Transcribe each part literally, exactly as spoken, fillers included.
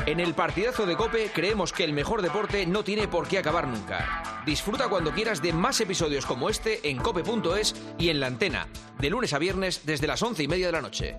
En el partidazo de COPE creemos que el mejor deporte no tiene por qué acabar nunca. Disfruta cuando quieras de más episodios como este en cope punto es y en la antena, de lunes a viernes desde las once y media de la noche.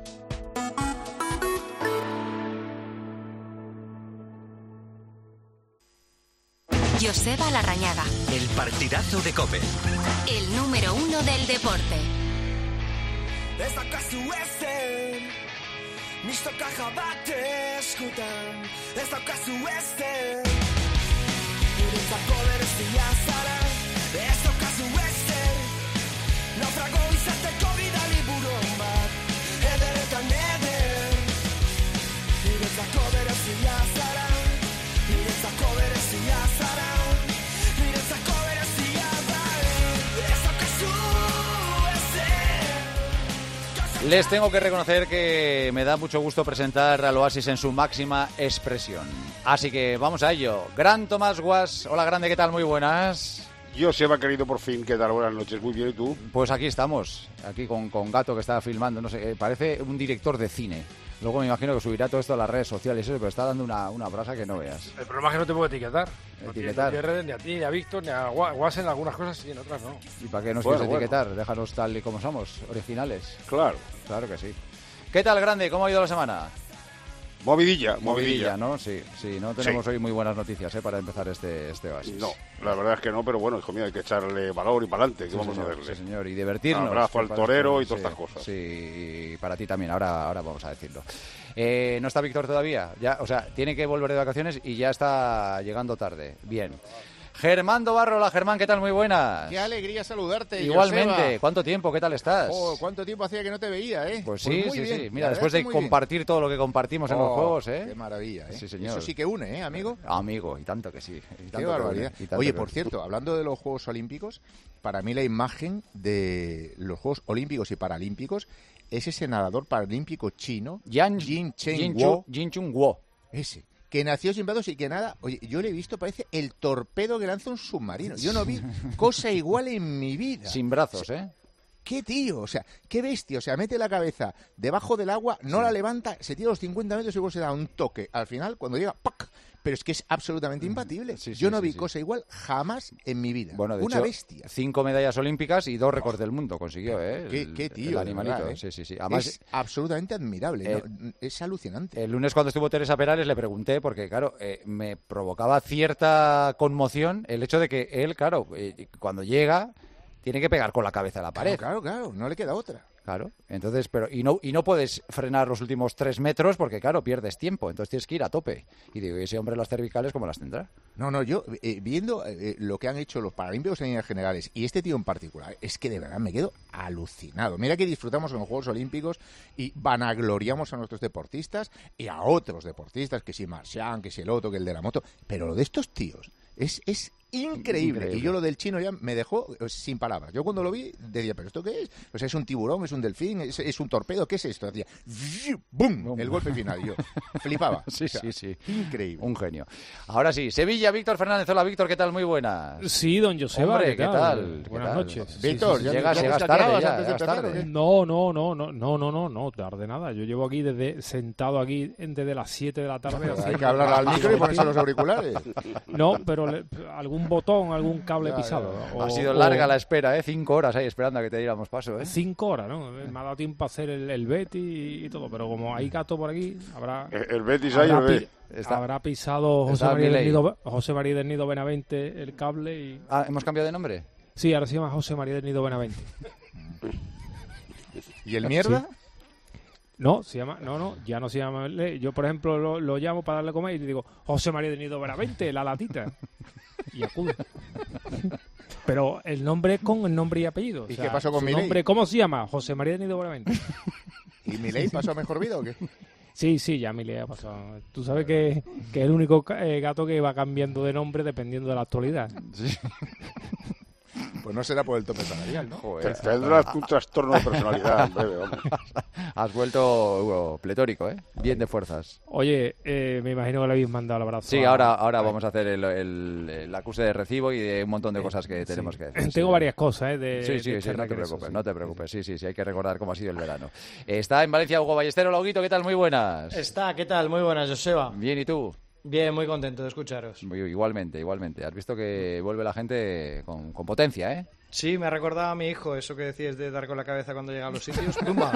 Joseba Larrañaga. El partidazo de COPE. El número uno del deporte. Ez daukazu ezen, mistoka bat eskutan. Ez daukazu ezen, niretzako berezia zara. Ez daukazu ezen, naufrago izateko bidali buron bat. Ederetan eder, niretzako berezia zara. Niretzako berezia zara. Niretzako berezia zara. Ez daukazu ezen. Les tengo que reconocer que me da mucho gusto presentar al Oasis en su máxima expresión. Así que vamos a ello. Gran Tomás Guas. Hola, grande, ¿qué tal? Muy buenas. Joseba, querido, por fin, ¿qué tal? Buenas noches, muy bien, ¿y tú? Pues aquí estamos, aquí con, con Gato que está filmando, no sé, parece un director de cine. Luego me imagino que subirá todo esto a las redes sociales, eso, pero está dando una, una brasa que no veas. El problema es que no te puedo etiquetar. Etiquetar. No tienes redes ni a ti, ni a Víctor, ni a Guas en algunas cosas y en otras no. ¿Y para qué nos Bueno, quieres bueno. etiquetar? Déjanos tal y como somos, originales. Claro. Claro que sí. ¿Qué tal, grande? ¿Cómo ha ido la semana? Movidilla, Movidilla, movidilla. ¿no? Sí, sí, no tenemos Sí. hoy muy buenas noticias, ¿eh? Para empezar este, este Oasis. No, la verdad es que no, pero bueno, hijo mío, hay que echarle valor y para adelante, ¿qué Sí, vamos señor, a hacerle? sí, señor, y divertirnos. Abrazo al que para torero esto- y todas sí, estas cosas. Sí, y para ti también, ahora, ahora vamos a decirlo. Eh, ¿No está Víctor todavía? Ya, o sea, tiene que volver de vacaciones y ya está llegando tarde. Bien. Germán Dobarro, hola Germán, ¿qué tal? Muy buenas. Qué alegría saludarte, Igualmente, Joseba. ¿cuánto tiempo? ¿Qué tal estás? Oh, ¿cuánto tiempo hacía que no te veía, eh? Pues sí, muy sí, bien. sí. La Mira, verdad después es que de muy bien. compartir todo lo que compartimos en los Oh, juegos, ¿eh? Qué maravilla, ¿eh? Sí, señor. Eso sí que une, ¿eh, amigo? Amigo, y tanto que sí. y tanto Qué que barbaridad. une, y tanto Oye, que por une. cierto, hablando de los Juegos Olímpicos, para mí la imagen de los Juegos Olímpicos y Paralímpicos es ese nadador paralímpico chino, Yan Jin Chen Jin Guo, Chu- Jin Chung Guo. ese, que nació sin brazos y que nada. Oye, yo le he visto, parece el torpedo que lanza un submarino. Yo no vi cosa igual en mi vida. Sin brazos, ¿eh? ¿Qué tío? O sea, qué bestia. O sea, mete la cabeza debajo del agua, no la levanta, se tira los cincuenta metros y luego se da un toque. Al final, cuando llega, ¡pac! Pero es que es absolutamente imbatible. Sí, sí, Yo no sí, vi sí. cosa igual jamás en mi vida. Bueno, de Una hecho, bestia. cinco medallas olímpicas y dos récords del mundo consiguió, ¿eh? Qué, El- qué tío. El de animalito, verdad, ¿eh? sí, sí, sí. Además, es absolutamente admirable. eh, ¿no? Es alucinante. el lunes cuando estuvo Teresa Perales le pregunté, porque claro, eh, me provocaba cierta conmoción el hecho de que él, claro, eh, cuando llega, tiene que pegar con la cabeza a la pared. Claro, claro, claro, no le queda otra. Claro, entonces, pero y no y no puedes frenar los últimos tres metros porque, claro, pierdes tiempo, entonces tienes que ir a tope. Y digo, ¿y ese hombre las cervicales cómo las tendrá? No, no, yo eh, viendo eh, lo que han hecho los paralímpicos en líneas generales y este tío en particular, es que de verdad me quedo alucinado. Mira que disfrutamos en los Juegos Olímpicos y vanagloriamos a nuestros deportistas y a otros deportistas, que si Marchand, que si el otro, que el de la moto, pero lo de estos tíos es, es increíble. Increíble. Y yo lo del chino ya me dejó eh, sin palabras. Yo cuando lo vi decía, ¿pero esto qué es? O sea, ¿es un tiburón, es un delfín, es, es un torpedo? ¿Qué es esto? Hacía ¡bum! El golpe final. Y yo flipaba. Sí, O sea, sí, sí. Increíble. Un genio. Ahora sí, Sevilla, Víctor Fernández. Hola, Víctor, ¿qué tal? Muy buenas. Sí, don Joseba, Hombre, ¿qué tal? ¿Qué Buenas tal? noches. Víctor, Sí, sí, ya- sí. llegas, ya te llegas escaqueabas tarde ya, antes de llegas empezar, tarde. ¿o qué? No, no, no, no, no, no, no, no, tarde nada. Yo llevo aquí desde sentado aquí desde las siete de la tarde. Hay haciendo- que hablar al micro y ponerse los auriculares. No, pero le- algún botón, algún cable Ya, pisado. ya, O- Ha sido o- larga la espera, ¿eh? Cinco horas ahí esperando a que te diéramos paso, ¿eh? Cinco horas, ¿no? Me ha dado tiempo a hacer el, el Betty y todo, pero como hay gato por aquí, habrá, El, el Betis ahí, habrá, el pi- B. Está- habrá pisado José está María, del Milei. Nido, José María del Nido Benavente el cable y... Ah, ¿hemos cambiado de nombre? Sí, ahora se llama José María del Nido Benavente. ¿Y el mierda? No, se llama, no, no, ya no se llama. Yo, por ejemplo, lo, lo llamo para darle a comer y le digo, José María del Nido Benavente, la latita. Y acude. Pero el nombre es con el nombre y apellido. O ¿Y sea, qué pasó con su Milei? nombre, ¿cómo se llama? José María del Nido Benavente. ¿Y Milei pasó a mejor vida o qué? Sí, sí, ya Milei ha pasado. Tú sabes que, que es el único ca- eh, gato que va cambiando de nombre dependiendo de la actualidad. Pues no será por el tope salarial, ¿no? Joder, tendrás un trastorno de personalidad en breve, hombre. Has vuelto, Hugo, pletórico, ¿eh? Bien de fuerzas. Oye, eh, me imagino que le habéis mandado el abrazo. Sí, a... ahora, ahora vamos a hacer el, el, el acuse de recibo y de un montón de cosas que tenemos sí. que decir. Tengo sí. varias cosas, ¿eh? De, sí, sí, de sí, no te eso, preocupes, sí. no te preocupes. Sí, sí, sí, hay que recordar cómo ha sido el verano. Está en Valencia Hugo Ballestero, Loguito, ¿qué tal? Muy buenas. Está, ¿qué tal? Muy buenas, Joseba. Bien, ¿y tú? Bien, muy contento de escucharos. Igualmente, igualmente. Has visto que vuelve la gente con, con potencia, ¿eh? Sí, me ha recordado a mi hijo, eso que decías de dar con la cabeza cuando llega a los sitios. ¡Pumba!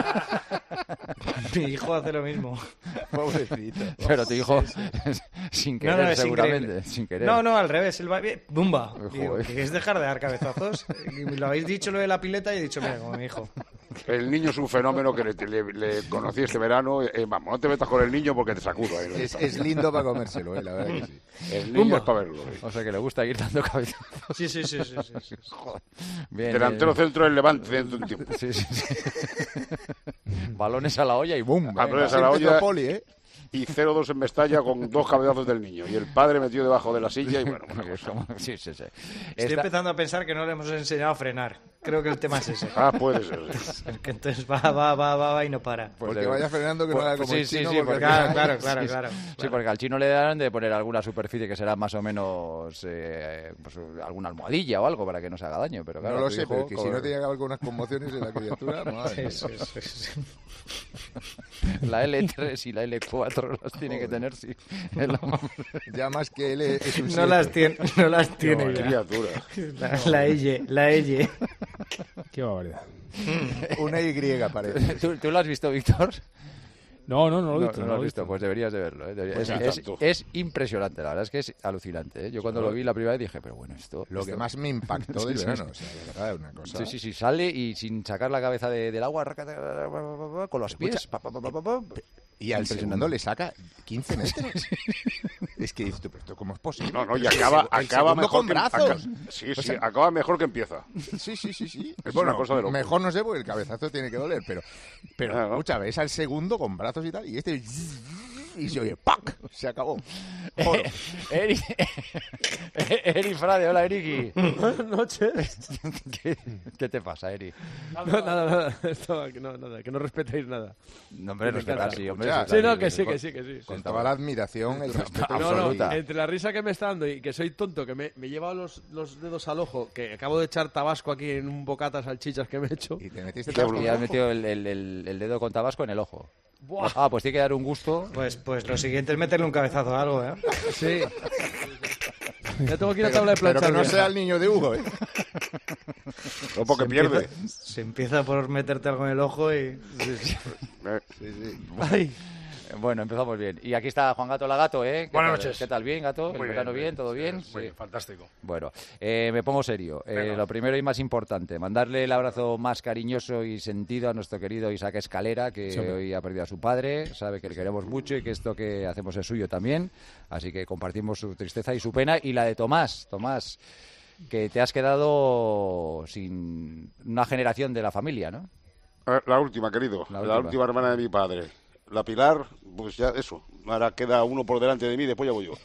Mi hijo hace lo mismo. Pobrecito. Pero tu hijo, sí, sí. sin querer, no, no, seguramente. Sin querer. No, no, al revés. Él va bien. ¡Bumba! Digo, Joder. ¿qué es dejar de dar cabezazos? Y lo habéis dicho lo de la pileta y he dicho, mira, como mi hijo. El niño es un fenómeno que le, le, le conocí este verano. Eh, vamos, no te metas con el niño porque te sacudo. Ahí, es, es lindo para comérselo, eh, la verdad que sí. El niño Bumba. Es para verlo. Eh. O sea, que le gusta ir dando cabezazos. Sí, sí, sí. sí, sí, sí. Joder. Bien, delantero bien. Centro del Levante dentro de un tiempo. Sí, sí, sí. Balones a la olla y ¡bum! Balones a la olla poli, ¿eh? Y cero dos en Mestalla con dos cabezazos del niño. Y el padre metido debajo de la silla y bueno. bueno sí, sí, sí. Estoy Esta... empezando a pensar que no le hemos enseñado a frenar. Creo que el tema es ese. Ah, puede ser. Que entonces va, va, va, va, va y no para. Porque pues vaya frenando que pues, no haga como sí, el chino. Sí, sí, porque... Claro, claro, claro, sí, claro. Sí, porque al chino le darán de poner alguna superficie que será más o menos eh, pues, alguna almohadilla o algo para que no se haga daño. Pero claro, no lo sé, hijo, pero que con... si no te llega algunas conmociones en la criatura, madre. Sí, sí, sí. La L tres y la L cuatro las tiene que tener, sí. Ya más que L es un no las tiene, no las tiene no, ya. Criatura. La, la L, la L. Qué barbaridad. Una Y parece. ¿Tú, ¿Tú lo has visto, Víctor? No, no, no lo he visto. No, no lo has visto, pues deberías de verlo. ¿eh? Deberías. Pues es, es, es impresionante, la verdad es que es alucinante. ¿eh? Yo cuando lo vi la primera vez dije, pero bueno, esto... Lo esto... que más me impactó del verano, o sea, de verdad, una cosa... Sí, sí, sí, sale y sin sacar la cabeza de, del agua, con los pies... Pa, pa, pa, pa, pa, y al segundo le saca quince metros. Es que dices tú, pero esto cómo es posible. No, no, y acaba, el acaba mejor con que, brazos. Acá, sí, sí, o sea, acaba mejor que empieza. Sí, sí, sí, sí. Es bueno, una cosa de loco. Mejor no sé porque el cabezazo tiene que doler, pero pero ah, ¿no? Muchas veces al segundo con brazos y tal, y este y se oye ¡pac! Se acabó. Eh, Eri, Eri Frade, hola Eriki. Buenas noches. ¿Qué, ¿Qué te pasa, Eri? No, nada, nada, esto, que no, nada, que no respetáis nada. No, hombre, respetar, sí, hombre. Sí, no, que sí, que sí, que sí. Con toda la admiración, el respeto no, absoluta. No, entre la risa que me está dando y que soy tonto, que me, me he llevado los, los dedos al ojo, que acabo de echar tabasco aquí en un bocata salchichas que me he hecho. Y te metiste tabasco. Y has metido el, el, el, el dedo con tabasco en el ojo. Buah. Ah, pues tiene que dar un gusto. Pues, pues lo siguiente es meterle un cabezazo a algo, ¿eh? Sí. Ya tengo que ir a tabla de planchar. Pero que no sea el niño de Hugo, ¿eh? No, porque se pierde. Empieza, se empieza por meterte algo en el ojo y... Sí, sí. sí, sí. Ay. Bueno, empezamos bien. Y aquí está Juan Gato Lagato, ¿eh? Buenas tal, noches. ¿Qué tal? ¿Bien, Gato? Muy ¿El verano bien, bien? ¿Todo bien? Sí, sí. Fantástico. Bueno, eh, me pongo serio. Eh, lo primero y más importante, mandarle el abrazo más cariñoso y sentido a nuestro querido Isaac Escalera, que sí, hoy ha perdido a su padre. Sabe que le queremos mucho y que esto que hacemos es suyo también. Así que compartimos su tristeza y su pena. Y la de Tomás. Tomás, que te has quedado sin una generación de la familia, ¿no? La última, querido. La última, la última hermana de mi padre. La Pilar, pues ya eso. Ahora queda uno por delante de mí, después ya voy yo.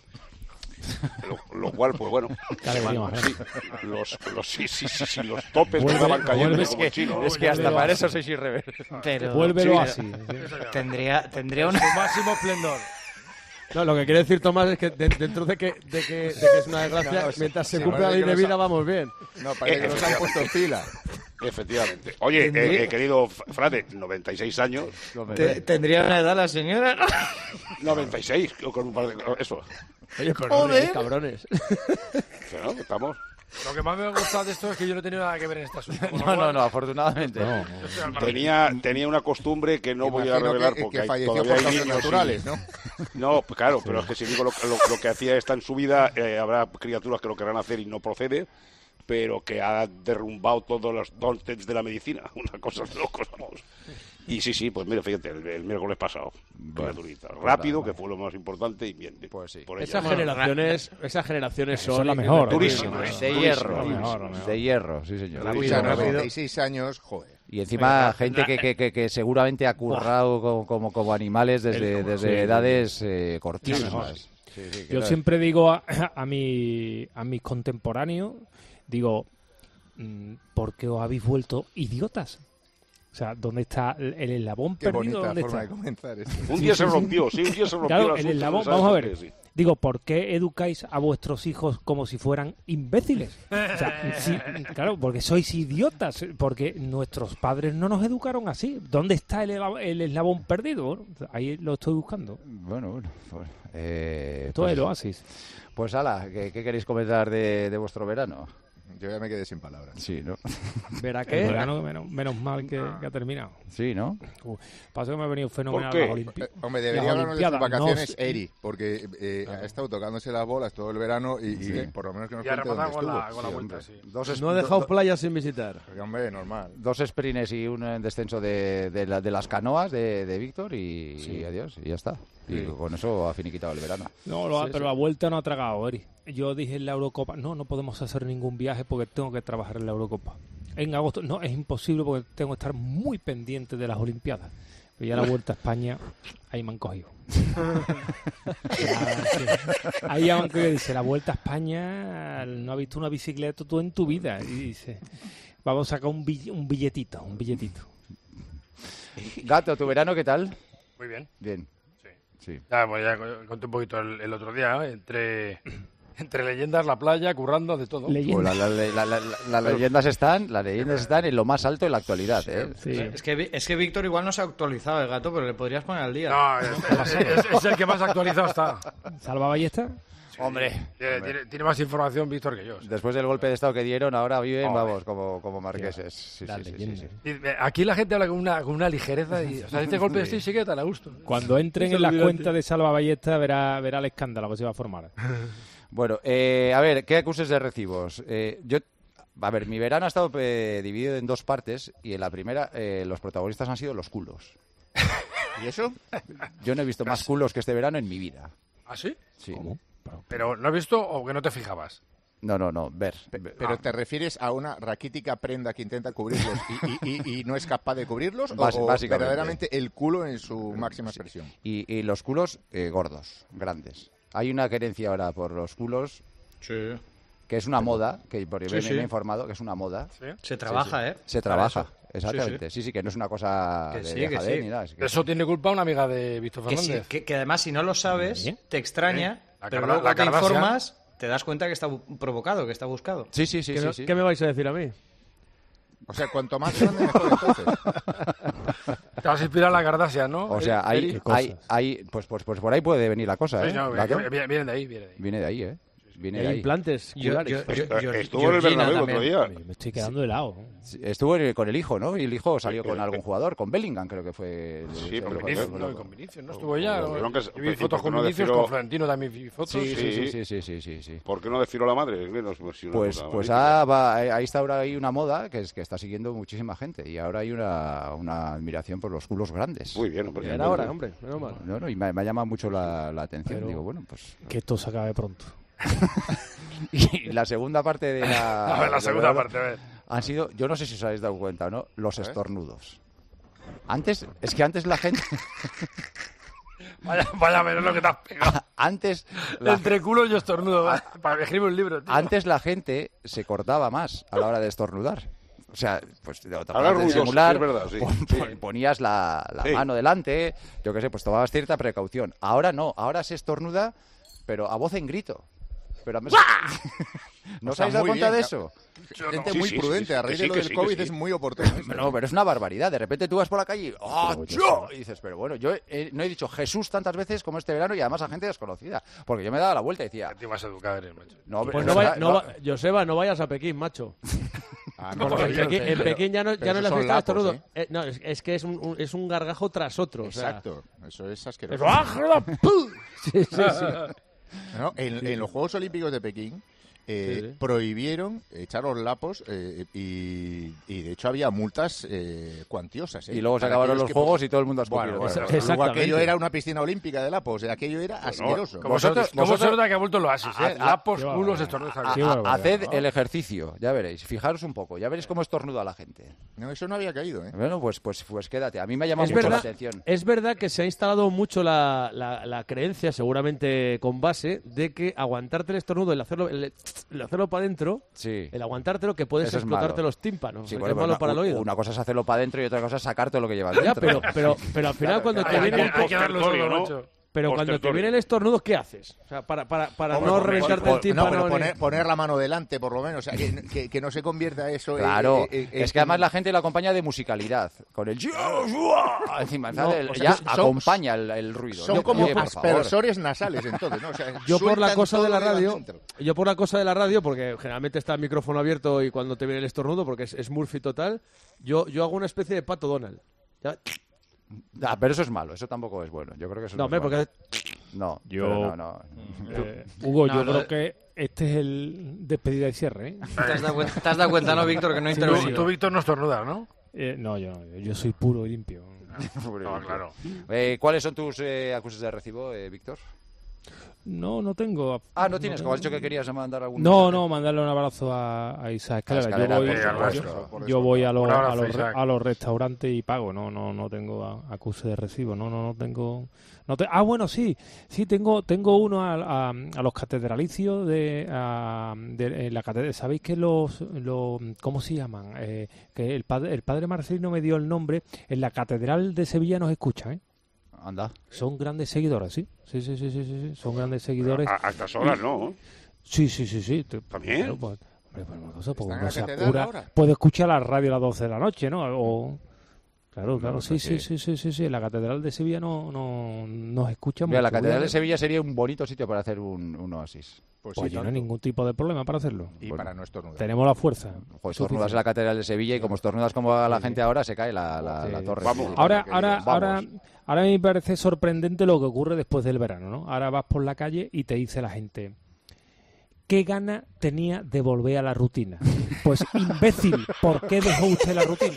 Lo, lo cual, pues bueno. Sí, los, los, sí, sí, sí, sí, los topes vuelve, me estaban cayendo es como que, el chino. Es que hasta para eso sois irreverentes. Pero vuélvelo sí, así. Tendría, tendría una... Su máximo esplendor. No, lo que quiere decir Tomás es que de, dentro de que, de, que, de que es una desgracia, no, no, mientras se cumpla la ley de vida, vamos bien. No, parece que nos han puesto en fila. Efectivamente. Oye, eh, eh, querido Frade, noventa y seis años. Te, ¿Tendría una edad la señora? noventa y seis, con un par de... Eso. Oye, pero no, cabrones. ¿No? Estamos... Lo que más me ha gustado de esto es que yo no he tenido nada que ver en esta asunto. No, no, no, afortunadamente. No. Tenía, tenía una costumbre que no voy a revelar que, porque que hay, todavía hay niños naturales, ¿no? No, claro, pero es que si digo lo, lo, lo que hacía esta en su vida, eh, habrá criaturas que lo querrán hacer y no procede, pero que ha derrumbado todos los dogmas de la medicina. Una cosa de locos, vamos. Y sí, sí, pues mira, fíjate, el, el miércoles pasado, bueno, rápido, bueno, que fue lo más importante y bien. Pues sí. Por esas, generaciones, esas generaciones son, son la mejor. Durísimas. De hierro. De hierro, sí, señor. noventa y seis años, joder. Y encima gente que, que, que, que seguramente ha currado como, como, como animales desde, desde sí, edades eh, cortísimas. Sí, sí, Yo siempre digo a, a, mi, a mis contemporáneos, digo, ¿por qué os habéis vuelto idiotas? O sea, ¿dónde está el, el eslabón Qué perdido? bonita ¿Dónde forma está? de comenzar esto. Un Sí, día sí, se sí. rompió, sí, un día se rompió Claro, el el asunto, eslabón, ¿sabes vamos a por ver. qué? Sí. Digo, ¿por qué educáis a vuestros hijos como si fueran imbéciles? O sea, sí, claro, porque sois idiotas, porque nuestros padres no nos educaron así. ¿Dónde está el, ela- el eslabón perdido? Bueno, ahí lo estoy buscando. Bueno, bueno. Pues, eh, Todo pues, el oasis. Pues ala, ¿qué, qué queréis comentar de, de vuestro verano? Yo ya me quedé sin palabras. Sí, ¿no? ¿Verá El qué? verano, menos, menos mal que, que ha terminado. Sí, ¿no? Uh, pasa que me ha venido fenomenal ¿Por qué? las Olimpi- Eh, hombre, las debería hablarnos de sus Olimpiadas. vacaciones No sé- Eri, porque eh, ha estado tocándose las bolas todo el verano y, y Sí. por lo menos que nos Y ha cuente dónde repasado con estuvo. la, con la Sí, vuelta, hombre. sí. Dos, es- No he dejado do- playas sin visitar. Porque, hombre, normal. dos sprints y un eh, descenso de, de, la- de las canoas de, de Víctor y, Sí. y adiós, y ya está. Y Sí. con eso ha finiquitado el verano. No, lo ha- Sí, pero sí. la vuelta no ha tragado, Eri. Yo dije en la Eurocopa, no, no podemos hacer ningún viaje porque tengo que trabajar en la Eurocopa. En agosto, no, es imposible porque tengo que estar muy pendiente de las Olimpiadas. Pero ya la vuelta a España, ahí me han cogido. Ya, sí. Ahí ya me han cogido. Dice, la vuelta a España, no has visto una bicicleta tú en tu vida. Y dice, vamos a sacar un, bill- un billetito, un billetito. Gato, ¿tu verano qué tal? Muy bien. Bien. Sí. Sí. Ya, pues ya conté un poquito el, el otro día, ¿eh? entre, entre leyendas, la playa, currando, de todo. Leyenda. Pues la- la- la- la- la- las leyendas están, las leyendas están en lo más alto de la actualidad, ¿eh? Sí. Es que, Vi- es que Víctor igual no se ha actualizado el gato, pero le podrías poner al día. No, es, es- es el que más actualizado está. ¿Salva Ballesta? Hombre, Tiene, tiene- tiene más información Víctor que yo. sí. después del golpe de estado que dieron, ahora viven, Joder. vamos, como, como marqueses. Sí, La sí, sí, sí, leyenda. sí. Y, eh, Aquí la gente habla con una, con una ligereza y, o sea, este golpe de estado sí que tan a gusto. Cuando entren Se en la olvidó, cuenta tío. de Salva Ballesta verá, verá el escándalo que se va a formar. Bueno, eh, a ver, ¿qué acuses de recibos? Eh, yo, a ver, mi verano ha estado eh, dividido en dos partes y en la primera eh, los protagonistas han sido los culos. ¿Y eso? Yo no he visto más culos que este verano en mi vida. ¿Ah, sí? Sí. Pero ¿no has visto o que no te fijabas? No, no, no, ver. ver. ¿Pero te refieres a una raquítica prenda que intenta cubrirlos y, y- y- y no es capaz de cubrirlos? ¿O, Bas- o básicamente. verdaderamente el culo en su máxima expresión? Y, y los culos eh, gordos, grandes. Hay una querencia ahora por los culos Sí. que es una moda, que por Sí, me, sí. me he informado que es una moda. ¿Sí? Se trabaja, ¿eh? Se Para trabaja, eso. exactamente. Sí, sí, que no es una cosa Que de sí, que dejadez sí. ni nada. es que- De eso tiene culpa una amiga de Víctor Que, sí, Fernández. que, que además, si no lo sabes, Bien. te extraña, Sí. La pero Carda- luego la te Kardashian. informas, te das cuenta que está bu- provocado, que está buscado. Sí, sí, sí, ¿Qué, sí, me, sí. qué me vais a decir a mí? O sea, cuanto más grande, mejor entonces. Te vas a inspirar a la Kardashian, ¿no? O sea, Eh, hay, Eri? hay, hay, pues, pues, pues por ahí puede venir la cosa, Sí, ¿eh? no, Gato. viene, viene- viene de ahí, viene de ahí. Viene de ahí, ¿eh? Viene de Hay ahí. implantes Yo- culares. yo- yo- yo- Estuvo en el Georgina Bernabéu el otro también. día. Me estoy quedando helado. Sí, estuvo eh, con el hijo, ¿no? Y el hijo salió Sí, con eh, algún eh. jugador, con Bellingham creo que fue. el- Sí, el con jugador, Vinicius, con no, lo- y con Vinicius, ¿no? Estuvo ya. Pero ¿no? creo que es- Yo vi y fotos porque con no Vinicius, decirlo- con Florentino también vi fotos. Sí, sí, Sí. sí, sí, sí, sí, sí, sí. ¿Por qué no decirlo a la madre? No, no, si una Pues, cosa pues magnífica. ah, va, ahí está ahora hay una moda que es que está siguiendo muchísima gente y ahora hay una, una admiración por los culos grandes. Muy bien, hombre. Era hora, hombre. Menos mal. No, no, y me, me ha llamado mucho la, la atención. Pero- Digo, bueno, pues. Que esto se acabe pronto. Y la segunda parte de la. A ver, la del segunda verano parte, a ver. Han sido, yo no sé si os habéis dado cuenta o no, los estornudos. Antes, es que antes la gente. Vaya, vaya a ver lo que te has pegado. Antes. La, Entre culo y estornudo. Para escribir un libro, tío. antes la gente se cortaba más a la hora de estornudar. O sea, pues de otra Ahora parte de ruidoso, simular, sí, es verdad, sí, pon- sí. pon- ponías la, la Sí. mano delante, yo qué sé, pues tomabas cierta precaución. Ahora no, ahora se estornuda, pero a voz en grito. Pero a mí- ¿No O os sea, habéis dado muy cuenta bien, de ya- eso? Gente Sí, muy sí, sí, prudente. sí, A que raíz sí, de lo que del sí, que COVID sí. es muy oportuno. esto. No, pero es una barbaridad. De repente tú vas por la calle y ¡ah, yo! Y dices, pero bueno, yo eh, no he dicho Jesús tantas veces como este verano y además a gente desconocida. Porque yo me daba la vuelta y decía, Que te ibas a educar, eres, macho. no, Pues es no vaya, verdad, no no, va- Joseba, no vayas a Pekín, macho. Ah, no, Porque en pero- Pekín, en pero- Pekín ya no, pero ya no es la esos son fiesta de lapos, estornudo. ¿eh? Eh, no, es, es que es un, un- es un gargajo tras otro. o sea. Exacto. Eso es asqueroso. Sí, sí, sí. ¿No? En, en los Juegos Olímpicos de Pekín eh, Sí, sí. prohibieron echar los lapos eh, y, y de hecho había multas eh, cuantiosas. ¿eh? Y luego se Para acabaron aquellos los que- juegos y todo el mundo a escupir. Bueno, bueno, Esa- bueno. Luego exactamente. aquello era una piscina olímpica de lapos, eh, aquello era asqueroso. Como Vosotros- se, como vosotros- se nota que ha vuelto el oasis, ¿eh? a- a- Lapos, qué culos, barbaridad. estornudos. A- Qué a- barbaridad, haced ¿no? el ejercicio, ya veréis. Fijaros un poco, ya veréis cómo estornuda la gente. No, eso no había caído, ¿eh? Bueno, pues, pues, pues quédate. A mí me ha llamado Es mucho verdad, la atención. es verdad que se ha instalado mucho la, la- la creencia, seguramente con base, de que aguantarte el estornudo, el hacerlo, el, el hacerlo para adentro, sí. el aguantártelo, que puedes Eso es explotarte malo. los tímpanos. Sí, que bueno, es malo una, para el oído. Una cosa es hacerlo para adentro y otra cosa es sacarte lo que llevas dentro. Ya, pero, pero, pero al final Claro, cuando claro. te viene... Hay que darlo solo, macho. Pero cuando te Postertorio. viene el estornudo, ¿qué haces? O sea, para, para, para Hombre, no poner- reventarte pon- el tímpano... No, pero ni- poner, poner la mano delante, por lo menos. O sea, que, que, que no se convierta eso... en- Claro, en- en- es que además la gente lo acompaña de musicalidad. Con el... Encima, No, el- o sea, ya son- acompaña el, el ruido. Son Yo- como oye, por favor. aspersores nasales, entonces, ¿no? O sea, Yo por la sueltan cosa de la todo radio, dentro. yo por la cosa de la radio, porque generalmente está el micrófono abierto y cuando te viene el estornudo, porque es, es Murphy total, yo, yo hago una especie de Pato Donald. Ya- Ah, pero eso es malo, eso tampoco es bueno. Yo creo que eso No, no, es hombre, bueno. porque... No, Yo- pero no, no. Eh, Hugo, No, yo lo creo de- que este es el despedida y cierre, ¿eh? ¿Te has dado cuenta, te has dado cuenta, no, Víctor, que no he Tú, intervenido? tú, Víctor, no estornudas, ¿no? Eh, no, yo no, yo soy puro y limpio. No, claro. Eh, ¿Cuáles son tus eh, acusaciones de recibo, eh, Víctor? No, no tengo... Ah, no tienes, no como has dicho que querías mandar algún... No, no, mandarle un abrazo a, a Isaac A Escalera. Escalera, Yo voy, por Sí, al supuesto. resto. por yo voy a los, Un abrazo, a, los, re- Isaac. a los restaurantes y pago. No, no, no tengo a- acuse de recibo. No, no, no tengo... No te- ah, bueno, sí. Sí, tengo tengo uno a, a, a los catedralicios de, a- de en la catedral. ¿Sabéis que los, los... ¿Cómo se llaman? Eh, que el padre, el padre Marcelino me dio el nombre. En la catedral de Sevilla nos escucha, ¿eh? Anda. Son grandes seguidores, sí. Sí, sí, sí, sí, sí, sí. Son grandes seguidores. A, a estas horas, ¿no? Sí, sí, sí, sí. Te- ¿También? claro, pues, hombre, pues una cosa, porque ¿Están en uno la se catedral apura, ahora? puede escuchar la radio a las doce de la noche, ¿no? O... Claro, claro, pues sí, sí, aquí. sí, sí, sí, sí. La Catedral de Sevilla no, no nos escucha Mira, mucho. la Catedral de Voy a- Sevilla sería un bonito sitio para hacer un, un oasis. Pues Pues sí, yo no hay tanto. ningún tipo de problema para hacerlo. Y Bueno. para no estornudar. Tenemos la fuerza. Pues estornudas en la Catedral de Sevilla y como estornudas como a la gente ahora, se cae la, la, la Sí. torre. Vamos. Ahora, Que ahora, digas, ahora, vamos. ahora me parece sorprendente lo que ocurre después del verano, ¿no? Ahora vas por la calle y te dice la gente, ¿qué gana tenía de volver a la rutina? Pues, imbécil, ¿por qué dejó usted la rutina?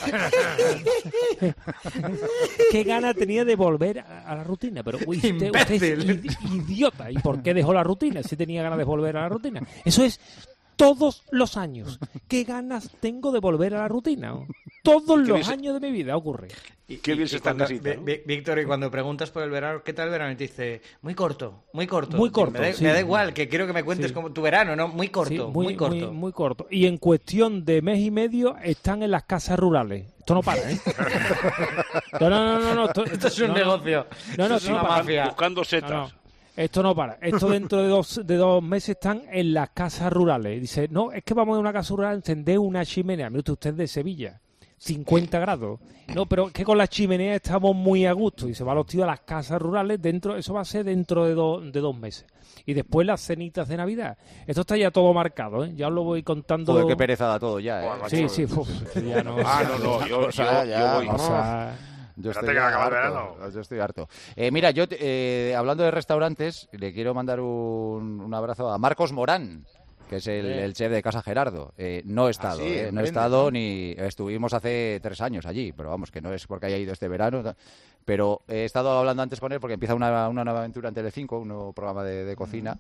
¿Qué gana tenía de volver a, a la rutina? Pero uy, usted, usted es Imbécil. id- idiota. ¿Y por qué dejó la rutina? Si tenía ganas de volver a la rutina. Eso es todos los años. ¿Qué ganas tengo de volver a la rutina? Todos los bien se- año de mi vida ocurre. Y- Qué y- bien y se está en cuando- casita, Vi- ¿no? Vi- Víctor, y cuando preguntas por el verano, ¿qué tal el verano? Y te dice, muy corto, muy corto. Muy corto, Me da, sí. me da igual, que quiero que me cuentes Sí. como tu verano, ¿no? Muy corto, Sí, muy, corto. Muy, muy corto. Y en cuestión de mes y medio están en las casas rurales. Esto no para, ¿eh? No, no, no, no. no, esto, Esto es un no, no. negocio. No, no, Esto es no una para. mafia. Buscando setas. No, no. Esto no para. Esto dentro de dos, de dos meses están en las casas rurales. Y dice, no, es que vamos a una casa rural a encender una chimenea. Mire usted es de Sevilla. cincuenta grados. No, pero es que con la chimenea estamos muy a gusto. Y se va los tíos a las casas rurales. Dentro, eso va a ser dentro de, do- de dos meses. Y después las cenitas de Navidad. Esto está ya todo marcado, ¿eh? Ya os lo voy contando. Joder, qué pereza da todo ya, ¿eh? Sí, sí, uf, ya no. Ah, no, no, yo, O sea, yo- ya, yo voy. O sea, Yo Espérate estoy que acaba el harto, verano. yo estoy harto. Eh, mira, yo, eh, hablando de restaurantes, le quiero mandar un, un abrazo a Marcos Morán, que es el, el chef de Casa Gerardo. Eh, no he estado, sí, eh, no he emprende, estado ¿no? ni... Estuvimos hace tres años allí, pero vamos, que no es porque haya ido este verano. ta- Pero he estado hablando antes con él porque empieza una, una nueva aventura en Telecinco, un nuevo programa de, de cocina,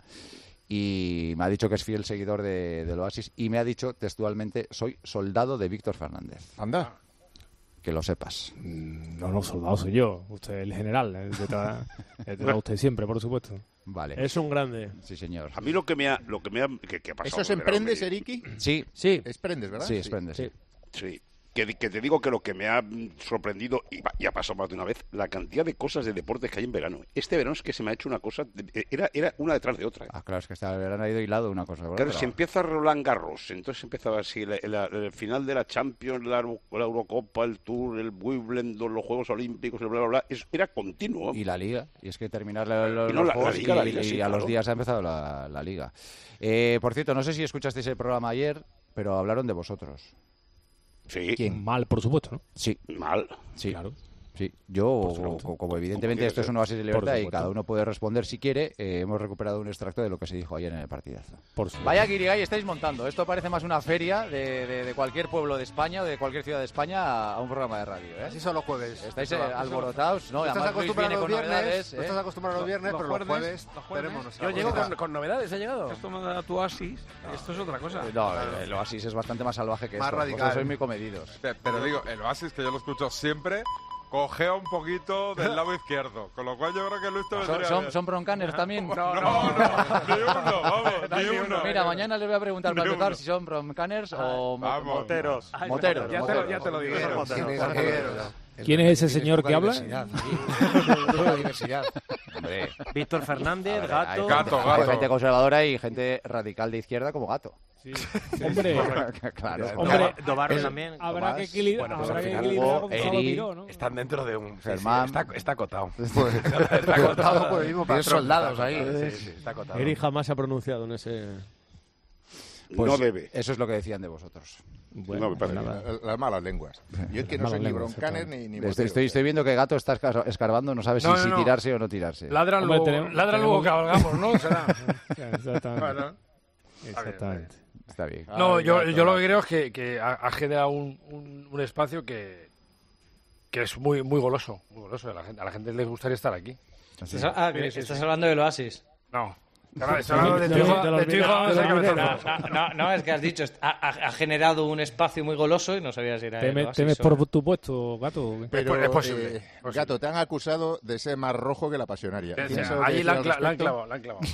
y me ha dicho que es fiel seguidor de, del Oasis, y me ha dicho textualmente, soy soldado de Víctor Fernández. Anda. Que lo sepas. no, no, soldado soy yo. Usted es el general. El detrás, el detrás de usted siempre, por supuesto. Vale. Es un grande. Sí, señor. A mí lo que me ha, lo que me ha, que, que ha pasado. ¿Eso es en el verano emprendes, me- Eriki? Sí, Sí. Es prendes, ¿verdad? sí, espléndido, sí. Sí. Que, que te digo que lo que me ha mm, sorprendido, y va- y ha pasado más de una vez, la cantidad de cosas de deportes que hay en verano. Este verano es que se me ha hecho una cosa, de- era, era una detrás de otra. ¿eh? Ah, claro, es que hasta el verano ha ido hilado una cosa. con Claro, otra. si empieza Roland Garros, entonces empezaba así, la- la- el final de la Champions, la, Euro- la Eurocopa, el Tour, el Wimbledon, los Juegos Olímpicos, el bla, bla, bla, es- era continuo. Y la liga. Y es que terminar la- los, Y no, los la- la juegos liga, la y, liga, y sí, a los claro. días ha empezado la, la liga. Eh, por cierto, no sé si escuchasteis el programa ayer, pero hablaron de vosotros. Sí, Mal, por supuesto, ¿no? Sí, mal. sí. Claro. Sí, yo, Por supuesto. co- como evidentemente Como esto es quiere un oasis de libertad y supuesto. cada uno puede responder si quiere, eh, hemos recuperado un extracto de lo que se dijo ayer en el partidazo. Por supuesto. Vaya Guirigay, estáis montando. Esto parece más una feria de, de- de cualquier pueblo de España o de cualquier ciudad de España a, a un programa de radio. ¿eh? Así son los jueves. Estáis eh, Eso- eso- alborotados, ¿no? Tú estás Además, Luis acostumbrado viene los con viernes, novedades. tú ¿eh? estás acostumbrado los viernes, pero los jueves, los jueves, tenemos nuestra yo llego bolita. con, con novedades, he llegado. Esto me da tu oasis, esto es otra cosa. No, el, el oasis es bastante más salvaje que Más esto. radical. Vosotros sois muy comedidos. Pe- Pero digo, el Oasis, que yo lo escucho siempre, cojea un poquito del lado izquierdo, con lo cual yo creo que Luis te ¿Son, vendría son, bien. son broncaners también? No, no, no, ni uno, vamos, ni uno. Mira, mañana les voy a preguntar para Ni empezar uno. si son broncaners o mo- Vamos. moteros. Ay, Moteros. ya te lo- ya te lo digo. Moteros. ¿Quién es ese señor que habla? Poca diversidad. Hombre. Víctor Fernández, Hay- Gato. Gato, Hay gato. gente conservadora y gente radical de izquierda como Gato. Hombre, Claro. hombre, Dobarro Es- también. habrá que Tomás. equilibrar, Bueno, pues habrá al que final equilibrar Hugo, con Gonzalo Eri, Miró, ¿no? Están dentro de un... sí, sí, Germán. está, está acotado. Pues, Está acotado por el mismo Tienes patrón. soldados Está ahí. acotado, sí, sí, está acotado. Eri jamás se ha pronunciado en ese... Pues no debe. Eso es lo que decían de vosotros. Bueno, No me parece. nada. Las malas lenguas. Yo es que no Malas soy ni lenguas, broncaner ni, ni Estoy, motero. estoy, estoy viendo que Gato está esca- escarbando, no sabe si, No, no, si no. tirarse o no tirarse. Ladran Hombre, luego, tenemos- ladran tenemos- luego cabalgamos, ¿no? Será. Exactamente. Bueno. Exactamente. Está bien. No, Ay, yo, gato, yo lo gato. que creo es que, que ha, ha generado un, un, un espacio que, que es muy muy goloso. Muy goloso. A la gente, a la gente le gustaría estar aquí. Estás, ah, que Sí, sí, estás sí. hablando del Oasis. No. Estoy hablando de tu De los- hijo, de los de tu hijo, mineros, de de los cabezón. mineros. No, no, no, es que has dicho, ha, ha- ha generado un espacio muy goloso y no sabía si era el ¿Teme- Oasis ¿Temes o- por tu puesto, Gato? o qué? Pero, Es posible, eh, es posible. Gato, te han acusado de ser más rojo que la pasionaria. Sí, sí, ¿Tienes algo que allí decir la han, al cla- la han respecto? clavado, la han clavado.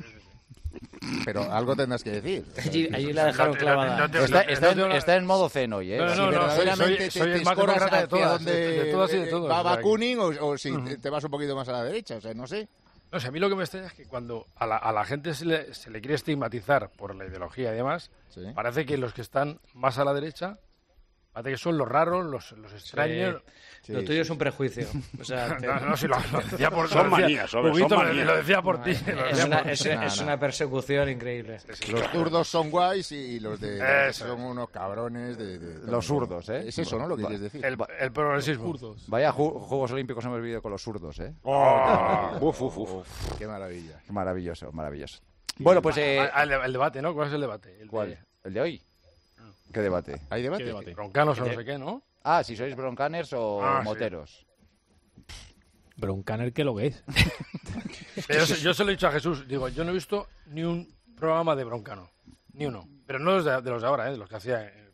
Pero algo tendrás que decir. Allí, allí la dejaron No, clavada. no te- Está, no- está no en, te habla- está en modo zen hoy, ¿eh? No, no, Si no, no, soy- verdaderamente soy- te, soy te el más escoras demócrata de hacia todas, donde de- de todas y de todos, va o sea, que- Bakunin o, o si te, te vas un poquito más a la derecha, o sea, no sé. No sé, a mí lo que me extraña es que cuando a la, a la gente se le, se le quiere estigmatizar por la ideología y demás, Sí. parece que los que están más a la derecha, parece que son los raros, los, los extraños. Sí, Lo tuyo sí, es un prejuicio. O sea, te- No, no, si lo, lo decía por Son lo decía- manías, hombre, Huguito, son lo- manías. Lo decía por ti. lo es, decía una, por es, ti. es una persecución increíble. Los zurdos son guays y los de Eso. son unos cabrones de, de- Los zurdos, ¿eh? Es eso, ¿no? Lo que quieres decir. El, el progresismo. Vaya ju- Juegos Olímpicos hemos vivido con los zurdos, ¿eh? Oh, uf, uf, uf. Qué maravilla. Maravilloso, maravilloso. Bueno, pues... Eh, Ah, el, el debate, ¿no? ¿Cuál es el debate? El de- ¿Cuál? ¿El de hoy? ¿Qué debate? ¿Hay debate? ¿Qué debate? Broncanos o no sé qué, ¿no? Ah, si sois broncaners o Ah, sí. moteros. Broncaner, ¿qué lo que es? Pero yo, se- yo se lo he dicho a Jesús. Digo, yo no he visto ni un programa de Broncano. Ni uno. Pero no los de, de los de ahora, ¿eh? De los que hacía... eh.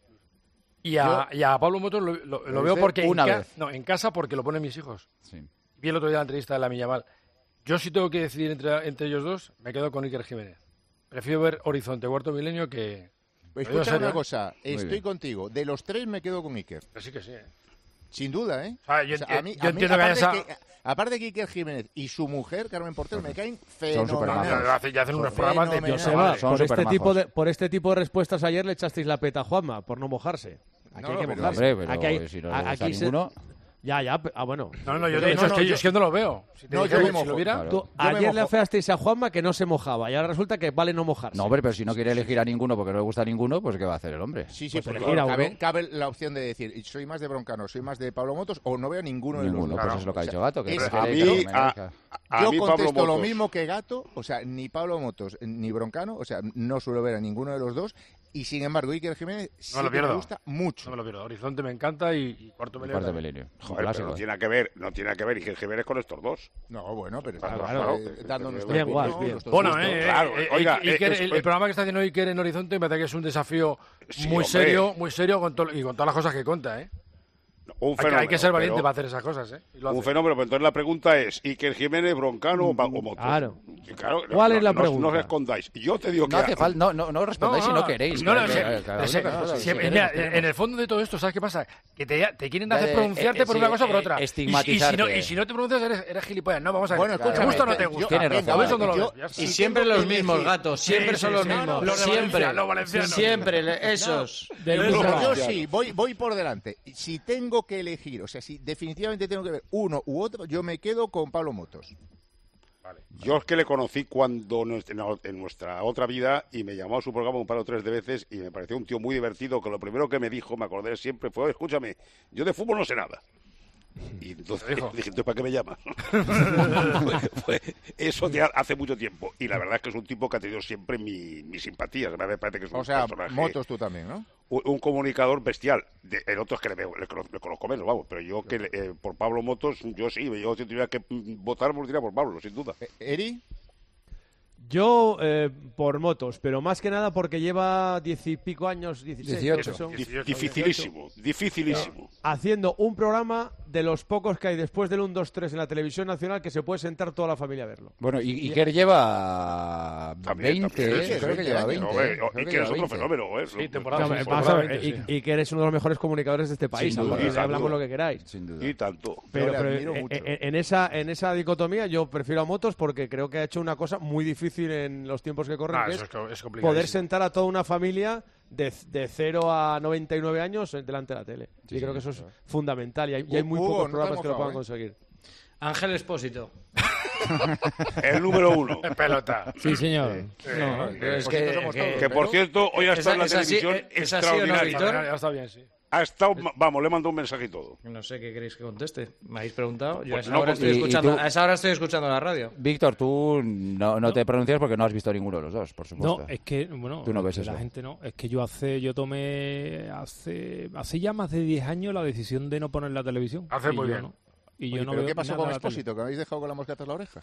Y a, y a Pablo Motos lo, lo- lo ¿Lo veo viste porque... una en ca- vez? No, en casa porque lo ponen mis hijos. Sí. Vi el otro día la entrevista de la Millamal. Yo sí tengo que decidir entre, entre ellos dos, me quedo con Iker Jiménez. Prefiero ver Horizonte Cuarto Milenio que... Lo digo en Escucha serio, una ¿eh? cosa, Muy estoy bien. contigo. De los tres me quedo con Iker. Pero sí que sí, ¿eh? Sin duda, ¿eh? O sea, yo O sea, enti- a mí, yo a mí, entiendo que aparte, esa- que, aparte que Iker Jiménez y su mujer, Carmen Portero, me caen Son supermajos. fenomenales. Ya hacen- ya hacen unos programas de... Fenomenales. Joseba, Son por este, supermajos. tipo de, por este tipo de respuestas ayer le echasteis la peta a Juanma, por no mojarse. Aquí No, hay no, que pero- mojarse. Hombre, pero Aquí hay- si no le a- gusta aquí se- ninguno... Ya, ya, pe- ah, bueno. No, no, yo Pero de hecho no, es no, que, yo- es que no lo veo. Si te No, dijera yo que me si lo mojo, viera... claro. Tú, Yo me ayer le mojo. afeasteis a Juanma que no se mojaba y ahora resulta que vale no mojarse. No, hombre, pero si no quiere elegir a ninguno porque no le gusta a ninguno, pues ¿qué va a hacer el hombre? Sí, sí, Pues porque elegir a cabe, uno. cabe la opción de decir, soy más de Broncano, soy más de Pablo Motos, o no veo ninguno, Ninguno, de los pues dos. es lo que ha O sea, dicho Gato. Que es- prefiere a que mí, no me a- elija. A Yo mí, Pablo contesto lo Motos. mismo que Gato, o sea, ni Pablo Motos ni Broncano, o sea, no suelo ver a ninguno de los dos, y sin embargo Iker Jiménez sí No lo que me pierdo. gusta mucho. No me lo pierdo. Horizonte me encanta y, y Cuarto Milenio. Cuarto también. milenio. Un Joder, clásico, pero no ¿eh? tiene nada que ver, no tiene nada que ver Iker Jiménez con estos dos. No, bueno, pero Claro, estamos, claro. eh, dando nuestra Bien, opinión, guay, bien. nuestros Bueno, gustos. eh, Claro, eh, oiga, Iker- eh, el, es- el programa que está haciendo Iker en Horizonte me parece que es un desafío Sí, muy hombre. serio, muy serio con to- y con todas las cosas que cuenta, ¿eh? Un Hay que, fenómeno, hay que ser valiente pero- para hacer esas cosas, ¿eh? Y lo Un hace. fenómeno, pero entonces la pregunta es, ¿Iker Jiménez, Broncano o, Pa- o Motos? Claro. Sí, claro, ¿Cuál no, es la no- pregunta? No os escondáis. Yo te digo que... No hace falta, no, no, no respondáis No, si no queréis. no, no, Claro, sí, claro, claro, sí, claro, sí, si mira, queremos, en queremos. el fondo de todo esto, ¿sabes qué pasa? Que te, te quieren hacer Eh, pronunciarte eh, por sí, una cosa o por eh, otra. Y- Y, estigmatizarte. si no, y si no te pronuncias, eres, eres gilipollas. No, vamos a ver. Bueno, ¿Te escúchame, gusta o no te yo- gusta? Tienes venga, razón. O eso no lo yo- ves, ya está. Y Si siempre tengo los que mismos, elegir- gatos, siempre Sí, son sí, los sí. No, mismos. no, los de Siempre. Valencia, los valencianos. Siempre, le- esos. Del Pero Bilbao. yo sí, voy, voy por delante. Si tengo que elegir, o sea, si definitivamente tengo que ver uno u otro, yo me quedo con Pablo Motos. Yo es que le conocí cuando nos- en la- en nuestra otra vida y me llamó a su programa un par o tres de veces y me pareció un tío muy divertido que lo primero que me dijo, me acordé siempre, fue, escúchame, yo de fútbol no sé nada. Y entonces ¿Te dijo? dije, ¿entonces para qué me llamas? Fue- fue- eso de hace mucho tiempo. Y la verdad es que es un tipo que ha tenido siempre mi, mi simpatía. Me parece que es un O sea, personaje, Motos tú también, ¿no? un, un comunicador bestial. De, el otro es que le, veo- le, cono- le conozco menos, vamos. Pero yo que le- eh, por Pablo Motos, yo sí, yo si tuviera que mm, votar, votaría por Pablo, sin duda. Eh, Eri, Yo, eh, por motos, pero más que nada porque lleva diez y pico años, dieciséis. dieciocho. Son, Dificilísimo, dificilísimo. Haciendo un programa de los pocos que hay después del uno, dos, tres en la televisión nacional que se puede sentar toda la familia a verlo. Bueno, y Iker lleva También, veinte, también, ¿eh? sí, sí, creo sí, que lleva sí, veinte. no, ¿eh? eh, Creo que Iker lleva es otro veinte. fenómeno, ¿eh? Sí, temporada, No, sí, vamos a ver, temporada, y, sí. y que eres uno de los mejores comunicadores de este país. Sin duda, Aparte, y tanto. hablamos lo que queráis. Sin duda. Y tanto. Pero, Yo le pero, admiro eh, mucho. eh, en, esa, en esa dicotomía yo prefiero a Motos porque creo que ha hecho una cosa muy difícil en los tiempos que corren, Ah, que eso es es co- es complicadísimo. poder sentar a toda una familia de, de cero a noventa y nueve años delante de la tele. Sí, y creo sí, que eso es claro. fundamental y hay, y hay muy Hugo, pocos no te programas has que lo mojado, puedan ¿eh? conseguir. Ángel Expósito. El número uno. Pelota. Sí, señor. No, es que, que- que- Que por cierto, hoy ha ¿Es- estado en la es así- televisión es así o no, extraordinaria. Víctor? Ya está bien, sí. Ha estado, vamos, le mando un mensaje y todo. No sé qué queréis que conteste. ¿Me habéis preguntado? Yo a Pues esa, no, hora porque- estoy y- y escuchando, tú- a esa hora estoy escuchando la radio. Víctor, tú no, no te pronuncias porque no has visto ninguno de los dos, por supuesto. No, es que, bueno, Tú no ves la eso. gente no. Es que yo hace, yo tomé hace, hace ya más de diez años la decisión de no poner la televisión. Hace Y muy yo bien. no. Y Oye, yo no ¿pero veo qué pasó nada con la tele. Expósito? ¿Que habéis dejado con la mosca tras la oreja?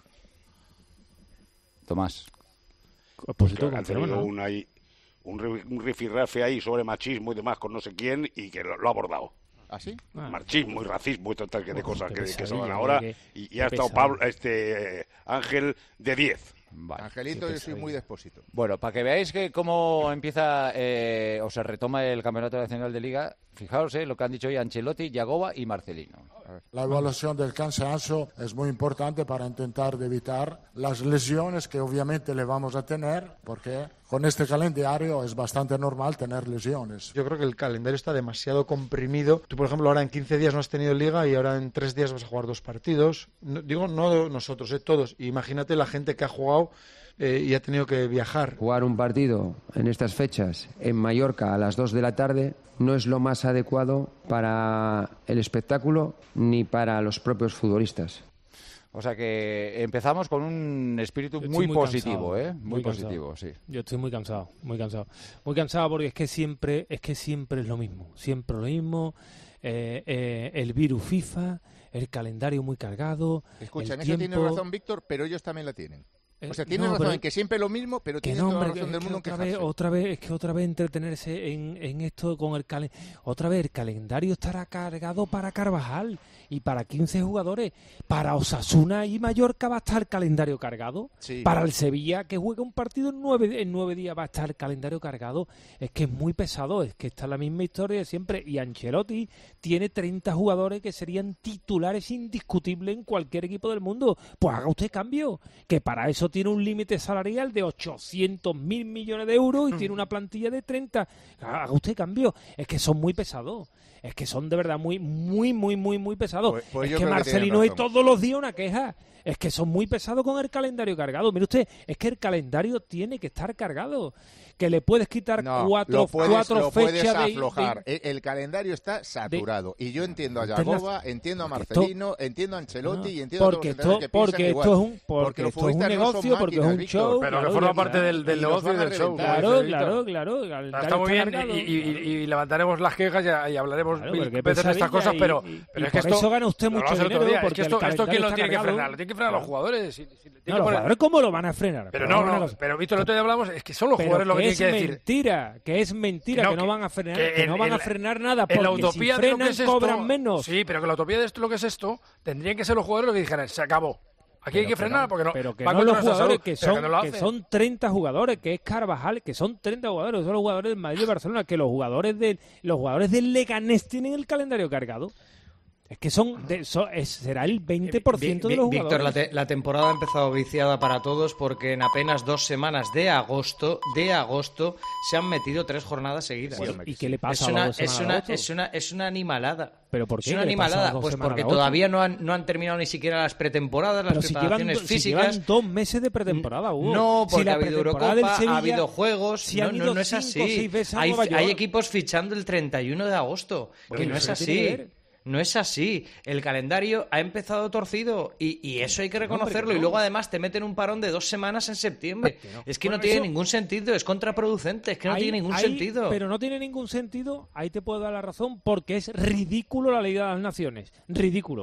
Tomás. Expósito, Que con han tenido fenómeno. un, ahí, un, ri- un rifirrafe ahí sobre machismo y demás con no sé quién y que lo, lo ha abordado. ¿Ah, sí? Ah. Machismo y racismo y tal que de Uf, cosas qué que, que se pesadilla, van ahora. qué- y, y qué ha estado pesado. Pablo, este eh, Ángel de diez. Vale. Angelito, qué yo soy pesadilla. muy de Expósito. Bueno, para que veáis que cómo empieza eh, o se retoma el Campeonato Nacional de Liga, fijaos eh, lo que han dicho hoy Ancelotti, Yagoba y Marcelino. La evaluación del cansancio es muy importante para intentar de evitar las lesiones que obviamente le vamos a tener, porque con este calendario es bastante normal tener lesiones. Yo creo que el calendario está demasiado comprimido. Tú, por ejemplo, ahora en quince días no has tenido liga y ahora en tres días vas a jugar dos partidos. No- digo, no nosotros, eh, todos. Imagínate la gente que ha jugado eh, y ha tenido que viajar. Jugar un partido en estas fechas en Mallorca a las dos de la tarde no es lo más adecuado para el espectáculo ni para los propios futbolistas. O sea que empezamos con un espíritu Yo muy, estoy muy positivo, cansado, ¿eh? Muy, muy positivo, cansado. sí. Yo estoy muy cansado, muy cansado. Muy cansado porque es que siempre es que siempre es lo mismo. Siempre lo mismo. Eh, eh, el virus FIFA, el calendario muy cargado. Escucha, el en eso tiempo... tiene razón Víctor, pero ellos también la tienen. O sea, Eh, tienes no, razón pero- en que siempre lo mismo, pero Que tienes no, toda la hombre, razón que- del que mundo en otra vez, quejarse. otra vez, es que otra vez entretenerse en, en esto con el calendario. Otra vez, el calendario estará cargado para Carvajal y para quince jugadores. Para Osasuna y Mallorca va a estar el calendario cargado. Sí. Para el Sevilla, que juega un partido en nueve, en nueve días, va a estar el calendario cargado. Es que es muy pesado, es que está la misma historia de siempre. Y Ancelotti tiene treinta jugadores que serían titulares indiscutibles en cualquier equipo del mundo. Pues haga usted cambio, que para eso tiene un límite salarial de ochocientos mil millones de euros y tiene una plantilla de treinta. Haga usted cambio. Es que son muy pesados. Es que son de verdad muy, muy, muy, muy, muy pesados. Pues- pues es yo que creo que tienen Marcelino es razón. todos los días una queja. Es que son muy pesados con el calendario cargado. Mire usted, es que el calendario tiene que estar cargado. Que le puedes quitar No, cuatro, lo puedes, cuatro lo puedes fechas de- aflojar. de, El, el calendario está saturado. y yo entiendo a Esta es la- Yagoba, entiendo a porque Marcelino, entiendo a Ancelotti No, y entiendo a todos porque los entrenadores esto- que piensan porque igual. esto es un- porque los esto es un futbolistas no son negocio, porque es máquinas, un Víctor. show, Pero claro, que forma ya parte está. del, del Y nos negocio y van a del show. reventar. como Claro, dice Víctor. claro, claro. el calendario Está muy está bien cargado. y, y- y levantaremos las quejas y, y hablaremos Claro, mil pero qué veces de estas pesadilla cosas, y- pero, y- pero y es que por esto... eso gana usted lo mucho hablamos el otro dinero, día, es porque que esto, el esto ¿quién lo calendario tiene que está frenar? cargado. Lo tiene que frenar a los jugadores. Si- si le tiene No, que los poner- jugadores, ¿cómo lo van a frenar? Pero vamos no, a una no, cosa. pero Víctor, el otro día hablamos, es que son los Pero jugadores lo que es tienen que decir. mentira, que es mentira, Que que no, no, que- van a frenar, que que, en- no van en a la- frenar nada, En porque la utopía si de lo frenan que es esto, cobran menos. Sí, pero que la utopía de esto, lo que es esto, tendrían que ser los jugadores los que dijeran, se acabó. Aquí hay Pero que frenar no, porque no. pero que va no contra los nuestra jugadores salud, que pero son, no lo que hacen. son treinta jugadores, que es Carvajal, que son treinta jugadores, son los jugadores del Madrid y Barcelona, que los jugadores del los jugadores del Leganés tienen el calendario cargado. Es que son, de, son- es- será el veinte por ciento de Vi- los Víctor, jugadores. la, te- la temporada ha empezado viciada para todos porque en apenas dos semanas de agosto, de agosto, se han metido tres jornadas seguidas. Bueno, ¿y qué le pasa es a las una, dos es semanas de una, agosto? es una, es una animalada. ¿Pero por qué? Es una ¿Qué le pasa a las animalada, dos pues semanas porque de agosto? todavía no han, no han terminado ni siquiera las pretemporadas, las Pero si llevan, preparaciones do- si físicas. llevan dos meses de pretemporada, Hugo. No, Si porque la ha habido pretemporada Eurocopa, del Sevilla, ha habido juegos, si no, han no, ido no es cinco o así. seis veces a Hay, Nueva hay York. equipos fichando el treinta y uno de agosto, que Bueno, no es ¿eso qué tiene que así. ver? No es así. El calendario ha empezado torcido y, y eso hay que reconocerlo. que no. Y luego además te meten un parón de dos semanas en septiembre. Que no. Es que Bueno, no tiene eso- ningún sentido, es contraproducente, es que no Ahí- tiene ningún ahí- sentido. Pero no tiene ningún sentido, ahí te puedo dar la razón, porque es ridículo la Liga de las Naciones. Ridículo.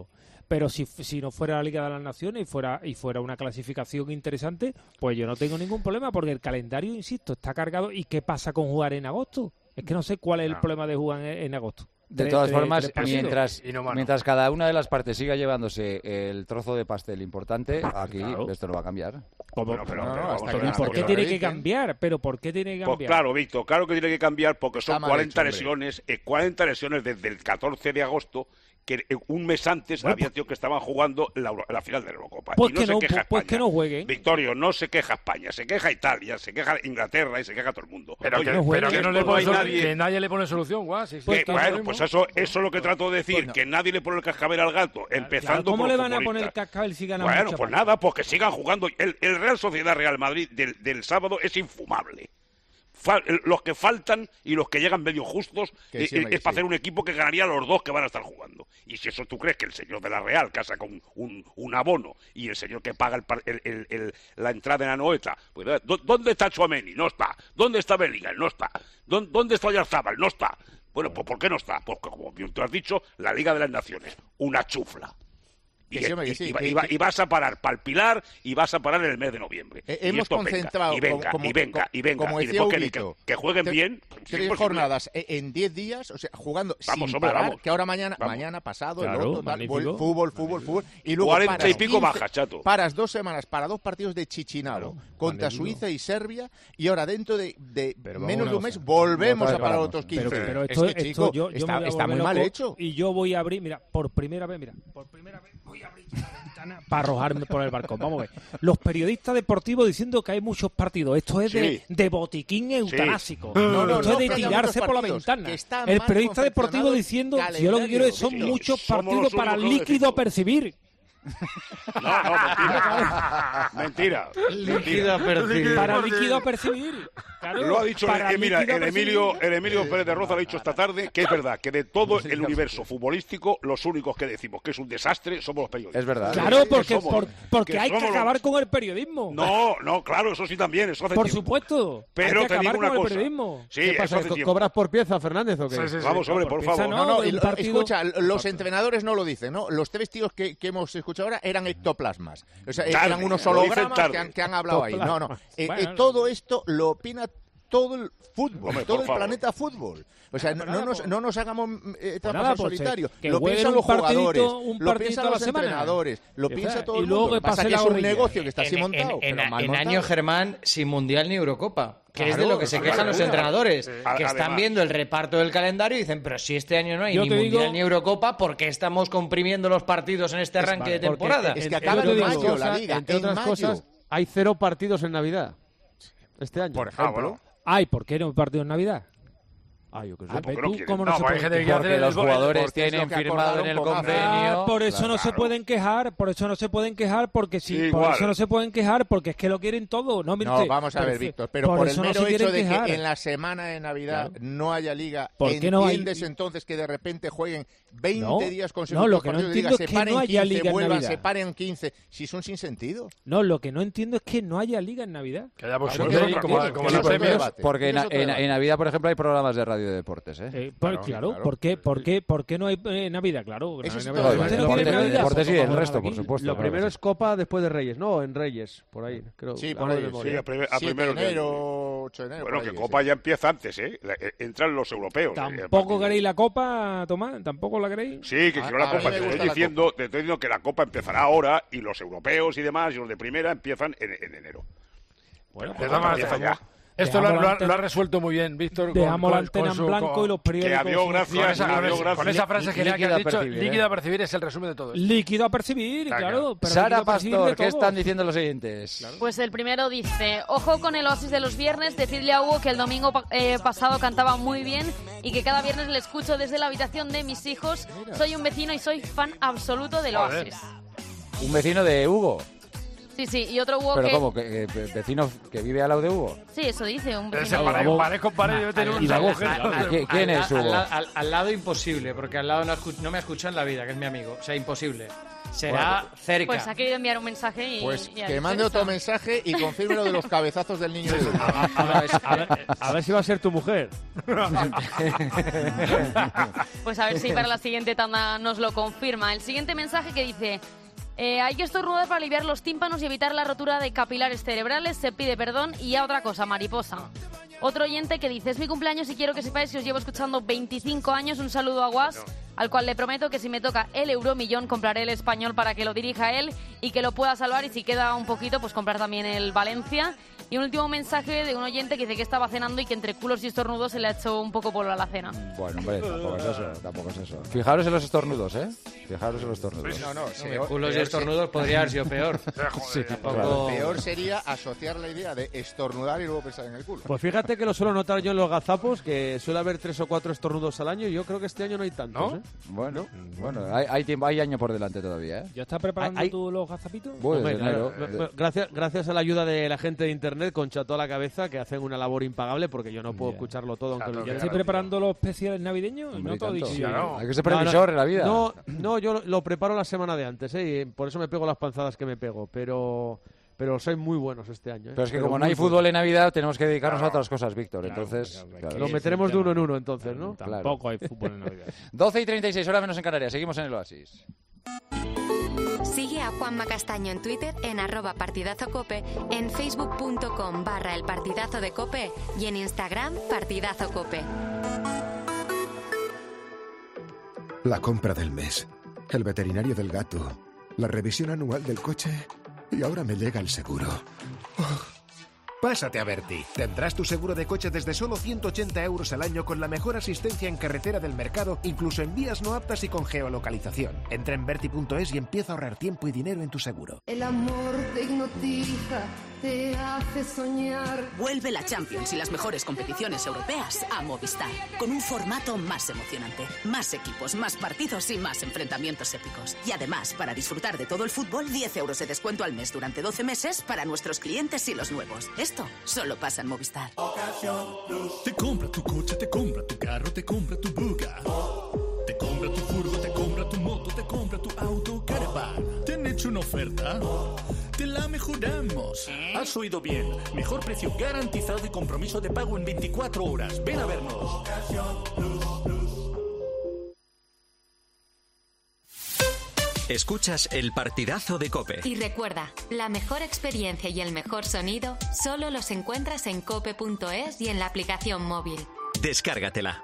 pero si, si no fuera la Liga de las Naciones y fuera y fuera una clasificación interesante, pues yo no tengo ningún problema, porque el calendario, insisto, está cargado. ¿Y qué pasa con jugar en agosto? Es que no sé cuál es el no. problema de jugar en, en agosto. De Tres- todas tres- formas, tres mientras, partidos. mientras cada una de las partes siga llevándose el trozo de pastel importante, aquí Claro. esto no va a cambiar. Bueno, pero, No, no, pero hasta vamos a que- ver una ¿Por qué cosa. tiene que cambiar? ¿Pero por qué tiene que Pues cambiar? claro, Víctor, claro que tiene que cambiar porque son Está mal cuarenta hecho, hombre. lesiones, eh, cuarenta lesiones desde el catorce de agosto, que eh, un mes antes Bueno, había tíos que estaban jugando la, Euro- la final de la Eurocopa. Pues y no que se no, queja pues- pues España. que no jueguen. Victorio, no se queja España, se queja Italia, se queja Inglaterra y se queja todo el mundo. Pero, Oye, que, pero que no le esto pone hay solu- nadie- que nadie le pone solución, guau. Si que, está lo bueno, mismo. pues eso, eso es lo que trato de decir, Pues no. que nadie le pone el cascabel al gato, empezando ¿Cómo por le los van a poner el futbolistas. cascabel si ganan Bueno, mucho pues más? nada, pues que sigan jugando. El, el Real Sociedad Real Madrid del, del sábado es infumable. Fa- los que faltan y los que llegan medio justos Que eh, sí, eh, hombre, es para sí. hacer un equipo que ganaría los dos que van a estar jugando. Y si eso tú crees que el señor de la Real casa con un, un abono y el señor que paga el par- el- el- el- la entrada en Anoeta, pues, ¿dó- ¿dónde está Tchouaméni? No está. ¿Dónde está Bellingham? No está. ¿Dó- ¿Dónde está Oyarzábal? No está. Bueno, pues ¿por qué no está? Porque como bien tú has dicho, la Liga de las Naciones, una chufla. Y, Que sí, hombre, que y- sí, y va- que- y va- que- y vas a parar para el Pilar y vas a parar en el mes de noviembre. Eh, Y hemos esto venga, concentrado, y venga, como- y venga, como- y venga. como y decía después que, Huguito, que- que jueguen tre- bien. Tres pues, jornadas eh, en diez días, o sea, jugando Vamos, sin hombre, parar, vamos. que ahora mañana, Vamos. mañana pasado, Claro, el otro, tal, magnífico. vol- fútbol, fútbol, fútbol, y luego cuarenta y paras pico quince bajas, chato. Paras dos semanas para dos partidos de Chichinabo contra magnífico. Suiza y Serbia, y ahora dentro de, de Pero vamos menos a de un una mes cosa. volvemos Otra a vez parar paramos. otros quince. Pero, pero Es esto, que, esto chico, yo, yo me está, voy a está muy volver mal loco hecho. Y yo voy a abrir, mira, por primera vez, mira, por primera vez voy a abrir la ventana para arrojarme por el balcón. Vamos a ver. Los periodistas deportivos diciendo que hay muchos partidos. Esto es de, Sí. de botiquín eutanásico. No, no, Esto no, es de que haya tirarse muchos por la partidos, ventana. que está El mal periodista deportivo confeccionado el diciendo, si yo lo que quiero es son calendario. muchos Somos partidos los para únicos que lo líquido decimos. percibir. No, no, mentira. Mentira. Líquido a percibir. Para líquido a percibir. Claro, Lo ha dicho, para eh, mira, líquido a el Emilio, percibir. el Emilio Pérez de Roza lo ha dicho esta tarde, que es verdad, que de todo el universo futbolístico, los únicos que decimos que es un desastre somos los periodistas. Es verdad. Claro, Que porque, somos- por- porque hay que somos los- acabar con el periodismo. No, no, claro, eso sí también, eso hace Por tiempo. supuesto. Pero hay que te digo acabar una con el cosa. periodismo. Sí, ¿Qué eso pasa? hace Co- tiempo. ¿Cobras por pieza, Fernández, o qué? Sí, sí, sí. Vamos, hombre, No, por por pieza favor. no. No, no, de y un lo- partido- escucha, los entrenadores no lo dicen, ¿no? Los tres tíos que, que hemos escuchado ahora eran ectoplasmas. O sea, Tarde, eran unos lo dicen hologramas tarde. que han, que han hablado ahí. No, no. Ectoplasmas. Eh, Bueno, eh, todo esto lo opina todo el fútbol, Hombre, todo por el favor. planeta fútbol. O sea, no, nada, no nos, pues- no nos hagamos eh, trampas nada, al pues, solitario. que Lo jueguen piensan un los partidito- jugadores, un lo partidito piensan a la los semana. entrenadores, lo Y piensa está, todo y el luego mundo. que Pasa pase que la es un gorrilla. negocio que está así En- montado. En, pero en- mal en montado. año Germán sin Mundial ni Eurocopa, que es de Claro, lo que se claro, quejan los claro. entrenadores, Sí. que están Además. viendo el reparto del calendario y dicen, pero si este año no hay Yo ni te Mundial digo- ni Eurocopa, ¿por qué estamos comprimiendo los partidos en este arranque de porque temporada? es que Entre acaba en otras mayo la cosas- liga, Entre en otras mayo. cosas, hay cero partidos en Navidad. Este año. Por ejemplo. Ay, ¿por qué no hay partido en Navidad? Ah, yo qué sé. Ah, ¿por qué ve no tú quieren? cómo no, No, se pues hay pueden gente que quejar. hace Porque el- los jugadores porque es lo tienen que firmado en acordaron el con AFE. convenio. Ah, por eso no se claro. pueden quejar, por eso no se pueden quejar, porque sí, Sí, por igual. eso no se pueden quejar, porque es que lo quieren todo, ¿no? Mire No, usted, vamos a ver, perfecto. Víctor, pero por, el eso no mero se hecho quieren de quejar. que en la semana de Navidad Claro. no haya liga, ¿Por qué no hay- ¿entiendes entonces que de repente jueguen veinte No, días no, consecutivos lo que no partidos de entiendo liga, es se que paren no haya quince, liga en vuelvan, Navidad. se paren quince, si son sin sentido. No, lo que no entiendo es que no haya liga en Navidad. Que haya por Claro, suerte, que es como, otra como cosa, los que es otro premios. debate. Porque en, Ese es otro en- debate. en Navidad, por ejemplo, hay programas de radio de deportes, ¿eh? Eh, pues, Claro, claro, claro. ¿por qué, por qué, por qué no hay eh, Navidad? Claro, Eso no es hay todo Navidad. el ¿Usted no debate. quiere Deportes- Navidad? deportes y el Pues resto, aquí. por supuesto. Lo claro primero que es Copa después de Reyes. No, en Reyes, por ahí. Creo, Sí, hablo por de ahí. memoria. Sí, a, primer- a siete primero de enero, ocho de enero. Bueno, por que ahí, Copa sí. ya empieza antes, ¿eh? La- eh, Entran los europeos. ¿eh? ¿Tampoco queréis la Copa, Tomás? ¿Tampoco la queréis? Sí, que A- quiero la a mí Copa. me Te gusta estoy la diciendo, te estoy diciendo que la Copa empezará ahora y los europeos y demás y los de primera empiezan en, en enero. Bueno, De todas maneras, empieza ya. esto lo, Dejamos lo la ha, antena- lo ha resuelto muy bien, Víctor. con- Dejamos la con- antena con en su- blanco con- y los periódicos. Que adiós, gracias. Con esa, Adiós, con esa- gracias. con esa frase genial que Líquido has a dicho, percibir, ¿eh? líquido a percibir es el resumen de todo esto. Líquido a percibir, Está claro. claro. pero Sara líquido a percibir Pastor, de ¿qué todo. están diciendo los oyentes? Pues el primero dice, ojo con el oasis de los viernes, decirle a Hugo que el domingo pa- eh, pasado cantaba muy bien y que cada viernes le escucho desde la habitación de mis hijos. Soy un vecino y soy fan absoluto del Joder. oasis. Un vecino de Hugo. Sí, sí, y otro Hugo ¿Pero que... cómo? ¿Que, que vecino que vive al lado de Hugo? Sí, eso dice un Ese vecino. pared, pared con pared debe tener un agujero. ¿Quién es Hugo? Al, al, al, al lado imposible, porque al lado no, escu- no me escucha en la vida, que es mi amigo. O sea, imposible. Será Bueno, cerca. Pues ha querido enviar un mensaje y... Pues y ha que dicho mande eso. otro mensaje y confirme lo de los cabezazos del niño de Hugo. A ver, a, ver, a ver si va a ser tu mujer. Pues a ver si para la siguiente tanda nos lo confirma. El siguiente mensaje que dice... Eh, hay que estornudar para aliviar los tímpanos y evitar la rotura de capilares cerebrales. Se pide perdón y ya otra cosa, mariposa. Otro oyente que dice, es mi cumpleaños y quiero que sepáis que os llevo escuchando veinticinco años. Un saludo a Guas, al cual le prometo que si me toca el euromillón compraré el Español para que lo dirija él y que lo pueda salvar, y si queda un poquito pues comprar también el Valencia. Y un último mensaje de un oyente que dice que estaba cenando y que entre culos y estornudos se le ha hecho un poco polvo a la cena. Bueno, hombre, tampoco es eso, tampoco es eso. Fijaros en los estornudos, ¿eh? Fijaros en los estornudos. No, no, No, peor, culos y peor estornudos podría haber sido peor. Sí, Tampoco- claro. Peor sería asociar la idea de estornudar y luego pensar en el culo. Pues fíjate que lo suelo notar yo en los gazapos, que suele haber tres o cuatro estornudos al año, y yo creo que este año no hay tantos, ¿eh? Bueno, bueno, hay, hay tiempo, hay año por delante todavía, ¿eh? ¿Ya estás preparando Hay- tú los gazapitos? Pues, Hombre, enero, claro, eh, bueno, gracias, gracias a la ayuda de la gente de internet con Chato a la cabeza, que hacen una labor impagable, porque yo no puedo Bien. escucharlo todo, aunque lo ¿Ya quiera. estoy preparando los especiales navideños? Hombre, No y todo tanto. dicho. Claro. Hay que ser No, no, previsor en la vida. No, no, yo lo, lo preparo la semana de antes, ¿eh? Y por eso me pego las panzadas que me pego, pero pero soy muy buenos este año, ¿eh? Pero es que Pero como no muy hay buenos. fútbol en Navidad, tenemos que dedicarnos a otras cosas, Víctor. Entonces, claro. Lo meteremos de uno en uno, entonces, ¿no? Tampoco hay fútbol en Navidad. doce y treinta y seis, hora menos en Canarias. Seguimos en el Oasis. Sigue a Juanma Castaño en Twitter en arroba partidazocope, en facebook.com barra el partidazo de cope y en Instagram partidazocope. La compra del mes, el veterinario del gato, la revisión anual del coche y ahora me llega el seguro. Pásate a Berti. Tendrás tu seguro de coche desde solo ciento ochenta euros al año con la mejor asistencia en carretera del mercado, incluso en vías no aptas y con geolocalización. Entra en berti punto es y empieza a ahorrar tiempo y dinero en tu seguro. El amor te hipnotiza, te hace soñar. Vuelve la Champions y las mejores competiciones europeas a Movistar, con un formato más emocionante, más equipos, más partidos y más enfrentamientos épicos. Y además, para disfrutar de todo el fútbol, diez euros de descuento al mes durante doce meses para nuestros clientes y los nuevos. Esto solo pasa en Movistar. Te compra tu coche, te compra tu carro, te compra tu buga. Te compra tu furgo, te compra tu moto, te compra tu auto, caravan. ¿Te han hecho una oferta? Te la mejoramos. Has oído bien. Mejor precio garantizado y compromiso de pago en veinticuatro horas. Ven a vernos. Escuchas el partidazo de COPE. Y recuerda, la mejor experiencia y el mejor sonido solo los encuentras en cope punto es y en la aplicación móvil. Descárgatela.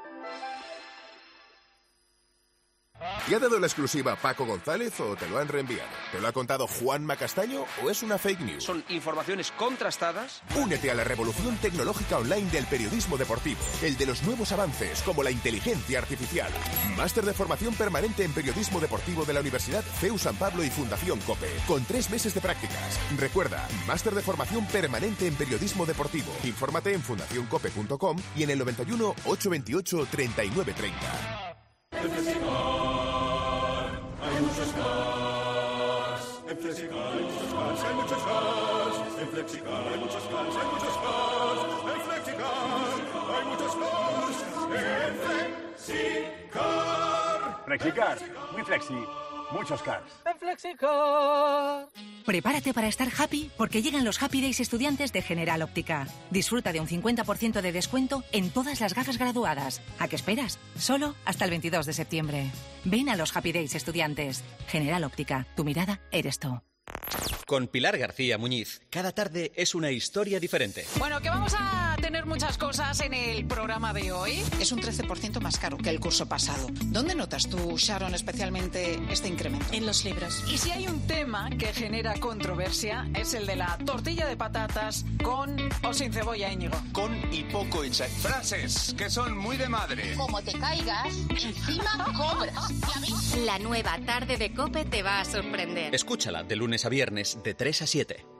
¿Te ha dado la exclusiva Paco González o te lo han reenviado? ¿Te lo ha contado Juanma Castaño o es una fake news? Son informaciones contrastadas. Únete a la revolución tecnológica online del periodismo deportivo, el de los nuevos avances como la inteligencia artificial. Máster de formación permanente en periodismo deportivo de la Universidad C E U San Pablo y Fundación COPE, con tres meses de prácticas. Recuerda, máster de formación permanente en periodismo deportivo. Infórmate en fundación cope punto com y en el noventa y uno, ochocientos veintiocho, treinta y nueve treinta. En Flexicar hay muchos cars. En Flexicar hay muchos cars, hay muchos cars. En Flexicar hay muchos cars, hay muchos cars. En Flexicar hay muchos cars. En Flexicar. Flexicar, muy flexi, muchos cars. En Flexicar. Prepárate para estar happy porque llegan los Happy Days estudiantes de General Óptica. Disfruta de un cincuenta por ciento de descuento en todas las gafas graduadas. ¿A qué esperas? Solo hasta el veintidós de septiembre. Ven a los Happy Days estudiantes. General Óptica, tu mirada eres tú. Con Pilar García Muñiz, cada tarde es una historia diferente. Bueno, que vamos a tener muchas cosas en el programa de hoy. Es un trece por ciento más caro que el curso pasado. ¿Dónde notas tú, Sharon, especialmente este incremento? En los libros. Y si hay un tema que genera controversia, es el de la tortilla de patatas con o sin cebolla, Íñigo. Con y poco ensayo. Frases que son muy de madre. Como te caigas, encima cobras. La nueva tarde de COPE te va a sorprender. Escúchala de lunes a viernes de tres a siete.